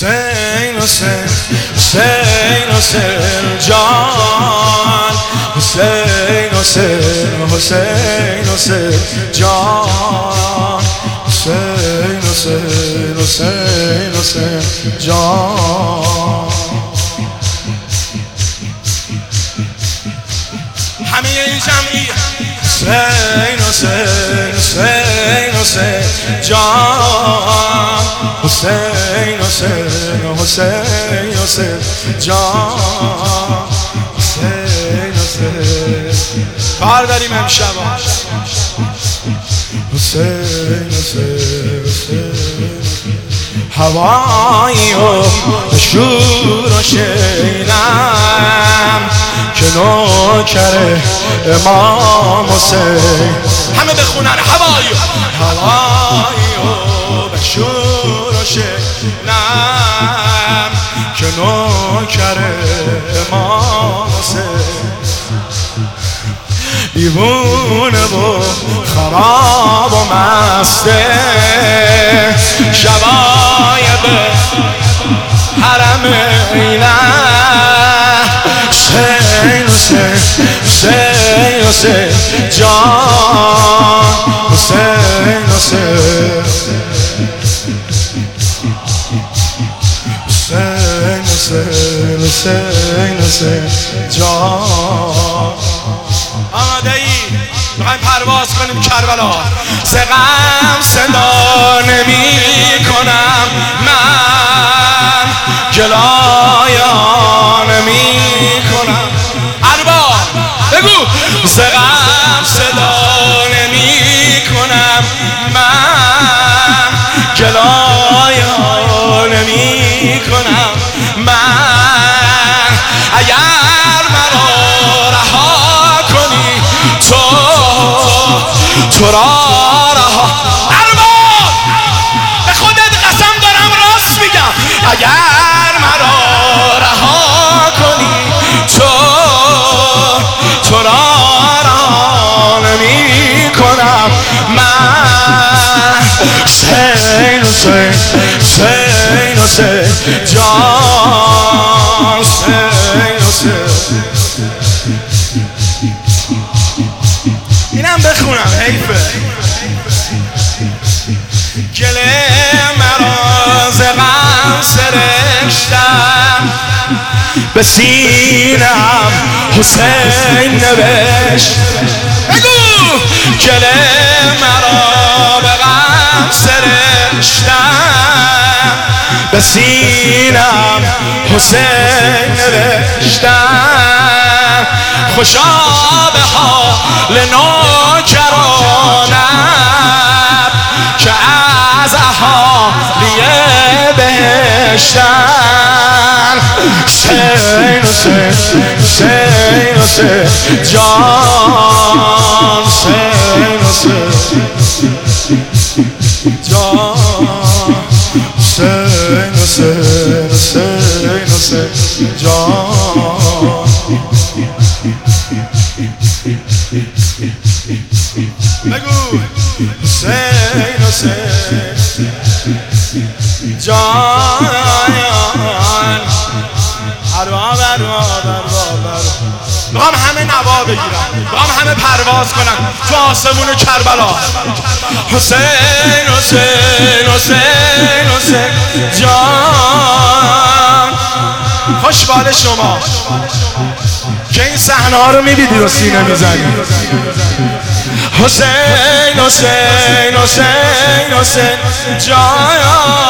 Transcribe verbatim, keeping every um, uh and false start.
حسین حسین حسین حسین جان حسین حسین حسین حسین جان حسین حسین حسین حسین جان. همه این جمعی حسین حسین حسین حسین جان حسین حسین حسین حسین جان حسین حسین. کار داریم امشب حسین حسین حسین. هوایی و شور و شینم که نوکر امام حسین. همه بخونن هوایی هوایی و شور و شینم که نوکر امام حسین. دیوونه و خراب و مسته شبای به حرم اینه حسین حسین حسین حسین جان حسین حسین حسین حسین حسین حسین جان. آماده ای؟ میخوایم پرواز کنیم کربلا. ز غم صدا نمی کنم من گلایه نمی کنم. ارباب بگو. ز غم صدا نمی کنم من گلایه نمی کنم من. اگر مرا رها کنی تو تو را رها. ارباب به خودت قسم دارم راست میگم. اگر مرا رها کنی تو تو را رها نمی کنم من. حسین حسین حسین حسین جان حسین حسین. اینم بخونم حیفه. گله مرا ز غم سرشتم به سینم حسین نوشت. بگو. گله مرا به غم سرشتم به سینم حسین نوشتم. خوشا به حال نوکرانم که از اهالی بهشتن. حسین حسین حسین حسین جان حسین حسین جان حسین حسین حسین حسین جان. بگو. حسین حسین جان. ارباب ارباب ارباب. میخوام همه نوا بگیرم، میخوام همه پرواز کنم تو آسمون کربلا. حسین حسین حسین حسین جان. خوش بال شما که این صحنه ها رو میبینید و سینه میزنید. حسین حسین حسین حسین جان.